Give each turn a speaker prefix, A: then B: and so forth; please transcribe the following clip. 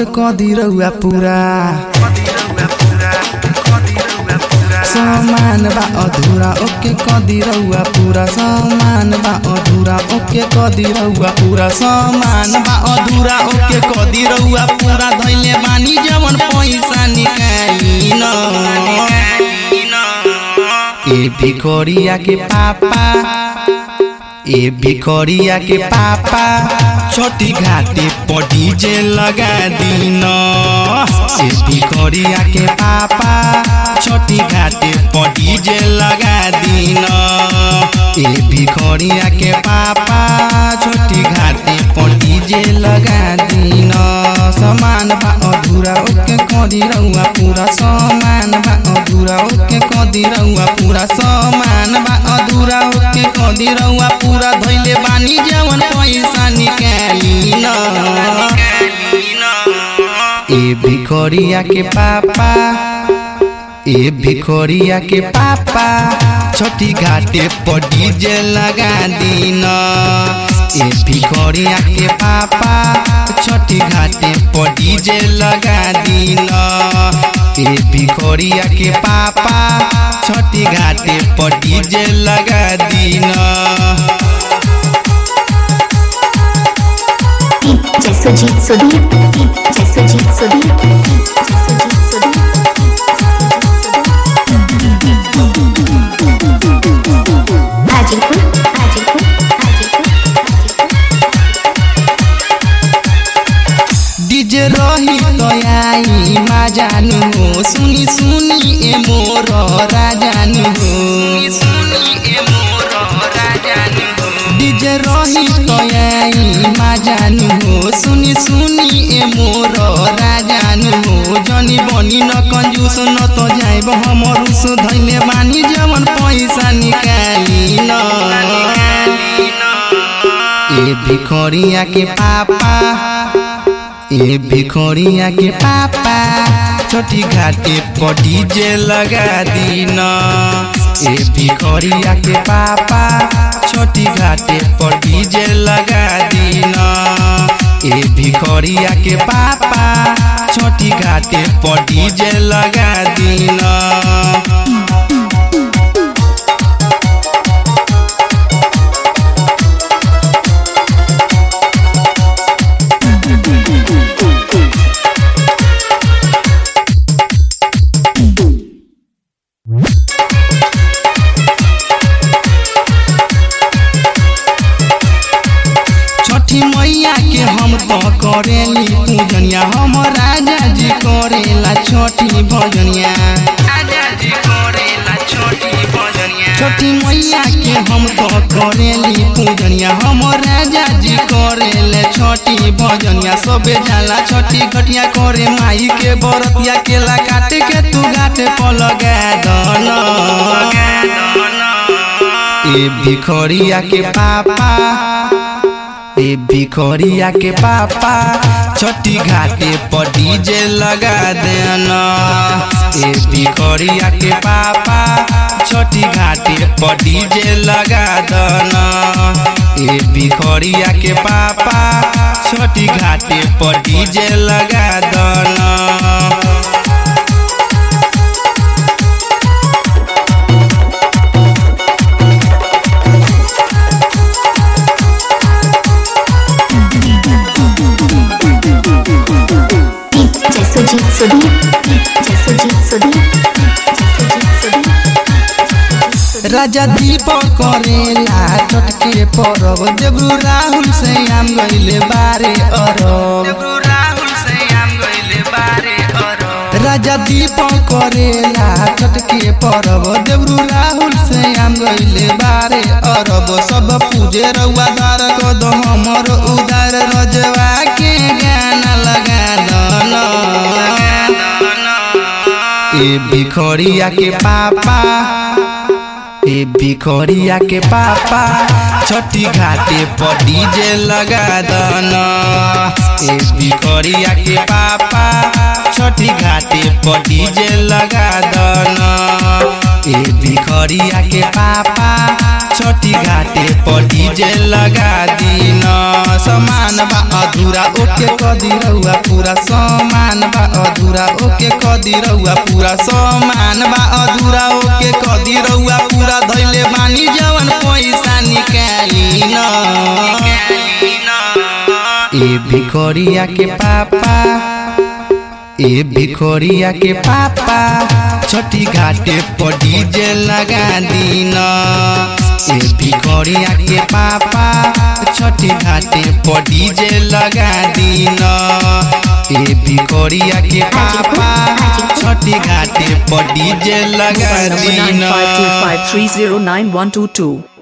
A: कदी रउआ पूरा सामान बा अधूरा ओके कदी रउआ पूरा सामान बा अधूरा ओके कदी रउआ पूरा सामान बा अधूरा ओके कदी रउआ पूरा धइले बानी जवन पैसा निकाली न ए भिखोरिया के पापा ए भिखोरिया के पापा छोटी घाटी पर डीजे लगा दीना ए भिखोरिया के पापा छोटी घाटी पर डीजे लगा दीना ए भिखोरिया के पापा छोटी घाटी पर डीजे लगा दीना सामान बा अधूरा ओके कदी रउआ पूरा सामान बा अधूरा ओके कदी रउआ पूरा सामान बा अधूरा ओके कदी रउआ पूरा धइले बानी जवन पैसा निकाली न ए भिखोरिया के पापा ए भिखोरिया के पापा छोटी घाटे पर डीजे लगा दीना ए भिखोरिया के पापा छोटी घाटे पर डीजे लगा दीना ए भिखोरिया के पापा छोटी घाटे पर डीजे लगा दीना
B: सुजीत सुधीर सुजीत सुधीर
A: डीजे रही तो आई मा जानू हो सुनी सुनी ए मोर राजानू हो डीजे रही तो आई मा जानू हो सुनी सुनी ए मोर राजानू हो जनी बनी न कंजूस न तो जाइब हमर सो धइले बानी जवन पैसा निकाली न ए भिखोरिया के पापा ए भिखोरिया के पापा छोटी घाटे पर डीजे लगा दीना ए भिखोरिया के पापा छोटी घाटे पर डीजे लगा दीना ए भिखोरिया के पापा छोटी घाटे पर डीजे लगा दीना छठी मैया के हम तो करेली पूजनिया हम राजा जी करेला छोटी भजनिया छठी मैया के हम तो करेली पूजनिया हम राजा जी करेले छोटी भजनिया सबे जाला छोटी घटिया करे माई के बरतिया केला काटे के तू घाटे पर लगा दना ए भिखोरिया के पापा ए भिखोरिया के पापा छोटी घाटे पर डीजे लगा देना ए भिखोरिया के पापा छोटी घाटे पर डीजे लगा देना ए भिखोरिया के पापा छोटी घाटे पर डीजे लगा देना
B: सुजीत सुधीर
A: राजा दीपक करेला चटके परब देब्रू राहुल से आम गइले बारे अरब राजा दीपक करेला चटके परब देब्रू राहुल से आम गइले बारे अरब सब पूजे रउआ दार को दो हमर उदार रजवा के गाना लगा दना ए भिखोरिया के पापा ए भिखोरिया के पापा छोटी घाटे पर डीजे लगा दना ए भिखोरिया के पापा छोटी घाटे पर डीजे लगा दना ए भिखोरिया के पापा छठी घाटे पर डीजे लगा दीन सामान बा अधूरा ओके कदी रहुआ पूरा सामान बा अधूरा ओके कदी रहुआ पूरा सामान बा अधूरा ओके कदी रहुआ पूरा धैले बानी जवन पैसा निकाली न ए भिखोरिया के पापा ए भिखोरिया के पापा छठी घाटे पर डीजे लगा दीन ए भिखोरिया के पापा छठी घाटे पर डीजे लगा दीन ए भिखोरिया के पापा छठी घाटे पर डीजे लगा दीन
C: 9525309122